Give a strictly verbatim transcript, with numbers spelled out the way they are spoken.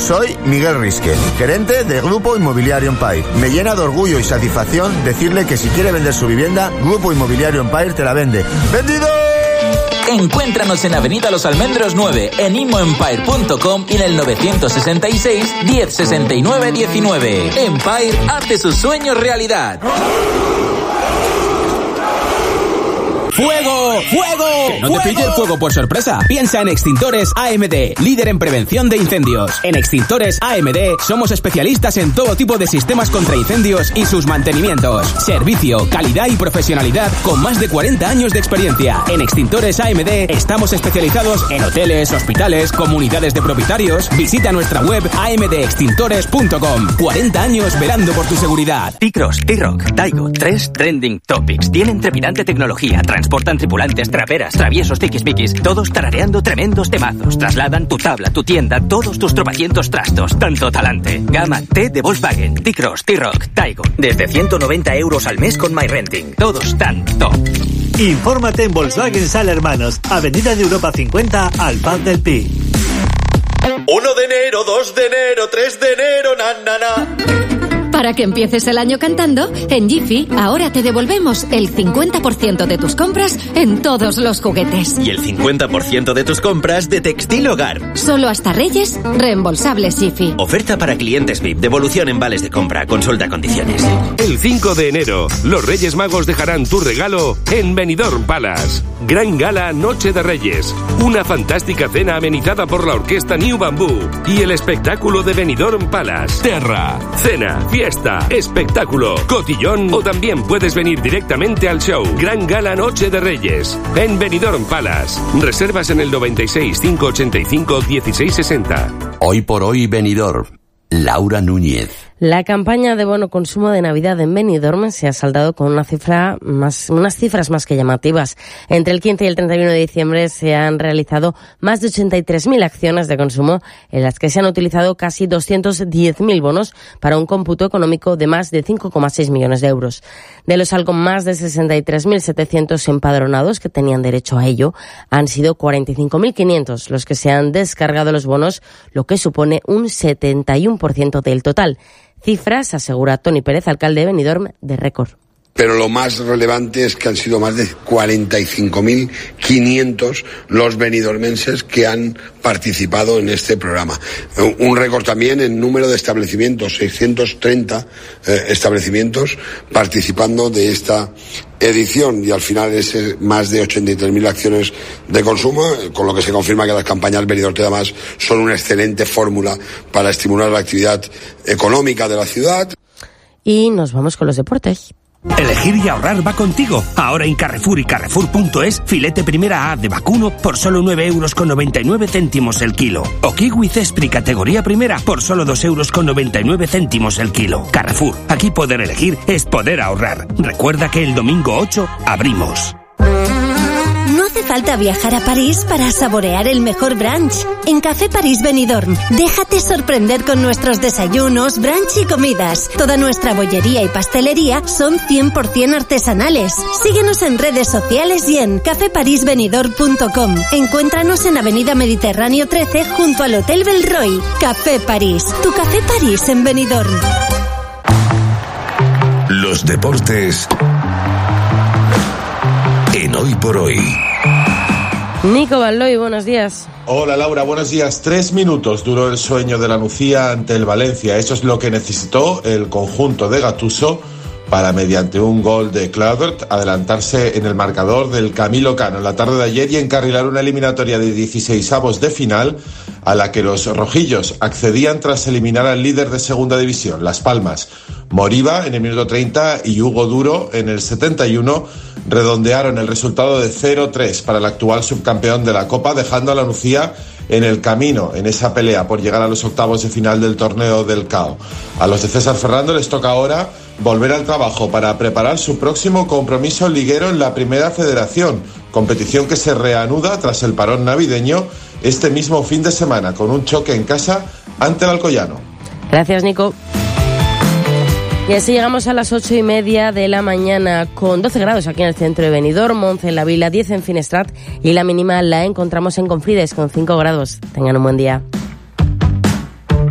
Soy Miguel Risque, gerente de Grupo Inmobiliario Empire. Me llena de orgullo y satisfacción decirle que si quiere vender su vivienda, Grupo Inmobiliario Empire te la vende. ¡Vendido! Encuéntranos en Avenida Los Almendros nueve, en immoempire punto com y en el novecientos sesenta y seis, diez sesenta y nueve diecinueve. Empire hace sus sueños realidad. ¡Fuego! ¡Fuego! Que no te pille el fuego por sorpresa. Piensa en Extintores A M D, líder en prevención de incendios. En Extintores A M D somos especialistas en todo tipo de sistemas contra incendios y sus mantenimientos. Servicio, calidad y profesionalidad con más de cuarenta años de experiencia. En Extintores A M D estamos especializados en hoteles, hospitales, comunidades de propietarios. Visita nuestra web a m d extintores punto com. cuarenta años velando por tu seguridad. T-Cross, T-Rock, Taigo, tres Trending Topics. Tienen trepidante tecnología, transportan tripulantes, traperas, traviesos, tiquismiquis, todos tarareando tremendos temazos. Trasladan tu tabla, tu tienda, todos tus tropecientos trastos. Tanto talante. Gama T de Volkswagen, T-Cross, T-Rock, Taigo. Desde ciento noventa euros al mes con MyRenting. Todos tan top. Infórmate en Volkswagen Sala Hermanos, Avenida de Europa cincuenta, al Paz del Pi. uno de enero, dos de enero, tres de enero, na, na, na. Para que empieces el año cantando, en Jiffy ahora te devolvemos el cincuenta por ciento de tus compras en todos los juguetes. Y el cincuenta por ciento de tus compras de textil hogar. Solo hasta Reyes, reembolsables Jiffy. Oferta para clientes V I P, devolución en vales de compra, consulta condiciones. El cinco de enero, los Reyes Magos dejarán tu regalo en Benidorm Palace. Gran gala Noche de Reyes. Una fantástica cena amenizada por la orquesta New Bamboo y el espectáculo de Benidorm Palace. Terra, cena, fiesta, espectáculo, cotillón o también puedes venir directamente al show. Gran gala Noche de Reyes en Benidorm Palace. Reservas en el noventa y seis, cinco ochenta y cinco, dieciséis sesenta. Hoy por hoy Benidorm. Laura Núñez. La campaña de bono consumo de Navidad en Benidorm se ha saldado con una cifra más, unas cifras más que llamativas. Entre el quince y el treinta y uno de diciembre se han realizado más de ochenta y tres mil acciones de consumo en las que se han utilizado casi doscientos diez mil bonos para un cómputo económico de más de cinco coma seis millones de euros. De los algo más de sesenta y tres mil setecientos empadronados que tenían derecho a ello, han sido cuarenta y cinco mil quinientos los que se han descargado los bonos, lo que supone un setenta y uno por ciento del total. Cifras, asegura Toni Pérez, alcalde de Benidorm, de récord. Pero lo más relevante es que han sido más de cuarenta y cinco mil quinientos los benidormenses que han participado en este programa. Un récord también en número de establecimientos, seiscientos treinta eh, establecimientos participando de esta edición, y al final es más de ochenta y tres mil acciones de consumo, con lo que se confirma que las campañas Benidorm Te da Más son una excelente fórmula para estimular la actividad económica de la ciudad. Y nos vamos con los deportes. Elegir y ahorrar va contigo. Ahora en Carrefour y Carrefour punto es, filete primera A de vacuno por solo nueve euros con noventa y nueve céntimos el kilo. O kiwi Cespri categoría primera por solo dos euros con noventa y nueve céntimos el kilo. Carrefour, aquí poder elegir es poder ahorrar. Recuerda que el domingo ocho abrimos. No hace falta viajar a París para saborear el mejor brunch. En Café París Benidorm, déjate sorprender con nuestros desayunos, brunch y comidas. Toda nuestra bollería y pastelería son cien por ciento artesanales. Síguenos en redes sociales y en café paris benidorm punto com. Encuéntranos en Avenida Mediterráneo trece junto al Hotel Belroy. Café París, tu Café París en Benidorm. Los deportes en Hoy por Hoy. Nico Balloy, buenos días. Hola Laura, buenos días. Tres minutos duró el sueño de la Nucía ante el Valencia. Eso es lo que necesitó el conjunto de Gattuso para, mediante un gol de Kluivert, adelantarse en el marcador del Camilo Cano en la tarde de ayer y encarrilar una eliminatoria de dieciseisavos de final a la que los rojillos accedían tras eliminar al líder de segunda división, Las Palmas. Moriba en el minuto treinta y Hugo Duro en el setenta y uno redondearon el resultado de cero tres para el actual subcampeón de la Copa, dejando a la Nucía en el camino en esa pelea por llegar a los octavos de final del torneo del C A O. A los de César Ferrando les toca ahora volver al trabajo para preparar su próximo compromiso liguero en la Primera Federación, competición que se reanuda tras el parón navideño este mismo fin de semana con un choque en casa ante el Alcoyano. Gracias, Nico. Y así llegamos a las ocho y media de la mañana con doce grados aquí en el centro de Benidorm, once en la Vila, diez en Finestrat y la mínima la encontramos en Confrides con cinco grados. Tengan un buen día.